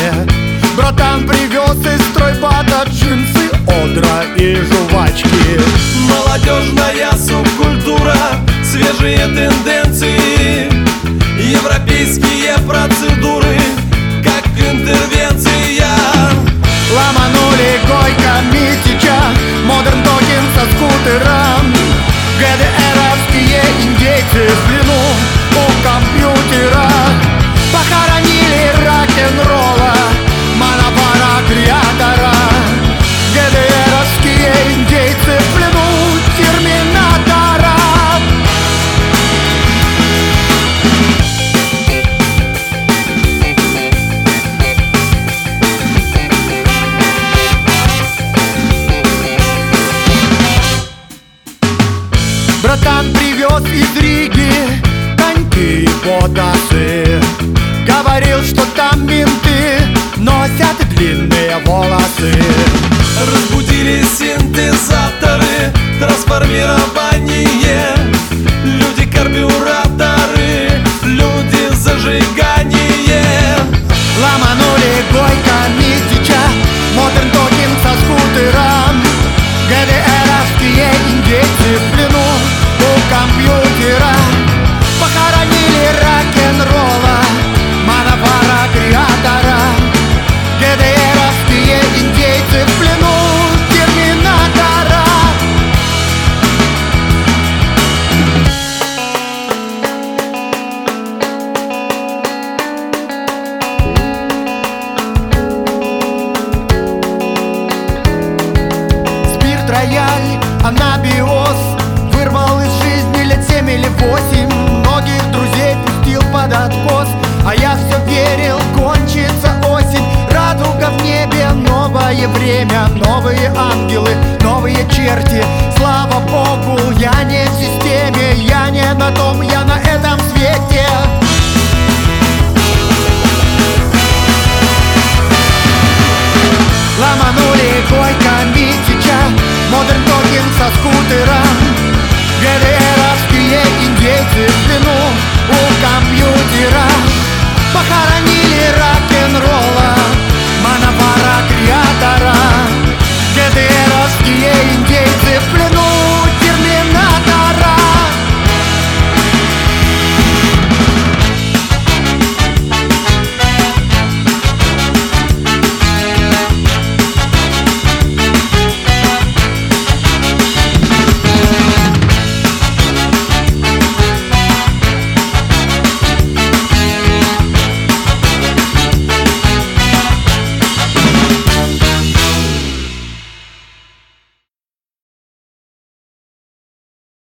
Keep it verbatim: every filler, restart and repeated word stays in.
Братан привез из стройбата джинсы, одра и жвачки. Молодежная субкультура, свежие тенденции, европейские процедуры, как интервенция. Ломанули Гойко, Митича, модерн токен со скутером. ГДРовские индейцы в плену у компьютера. Похоронили рок-н-ролла, Мановара креатора. ГДРовские индейцы в плену терминатора. Братан привез из Риги коньки и потасы. Говорил, что там менты носят длинные волосы. Разбудили синтезаторы, трансформирование. Люди карбюраторы, люди зажигание. Ломанули Гойко, Митича, модерн токен со скутером. ГДРовские индейцы в плену у компьютера. Похоронили рок-н-ролла, Мановара креатора. ГДРовские индейцы в плену терминатора. Спирт, рояль, анабиоз вырвал из жизни лет семь или восемь. Многих друзей пустил под откос, а я все верил, кончится осень. Радуга в небе, новое время, новые ангелы, новые черти. Слава Богу, я не в системе, я не на том, я на этом свете. Ломанули Гойко, Митича, модерн токен со скутером. ГДРовские индейцы в плену у компьютера. Похоронили рок-н-ролл,